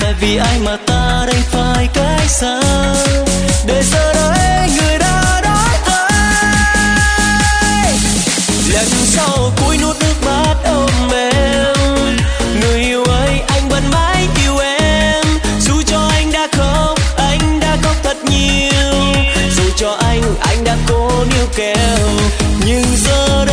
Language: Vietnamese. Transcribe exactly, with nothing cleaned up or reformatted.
Tại vì ai mà ta đành phải cách xa, để giờ đây người đã đổi thay. Lần sau cúi nút nước mắt ôm em, người yêu ơi anh vẫn mãi yêu em. Dù cho anh đã khóc, anh đã khóc thật nhiều. Dù cho anh, anh đã cố níu kéo, nhưng giờ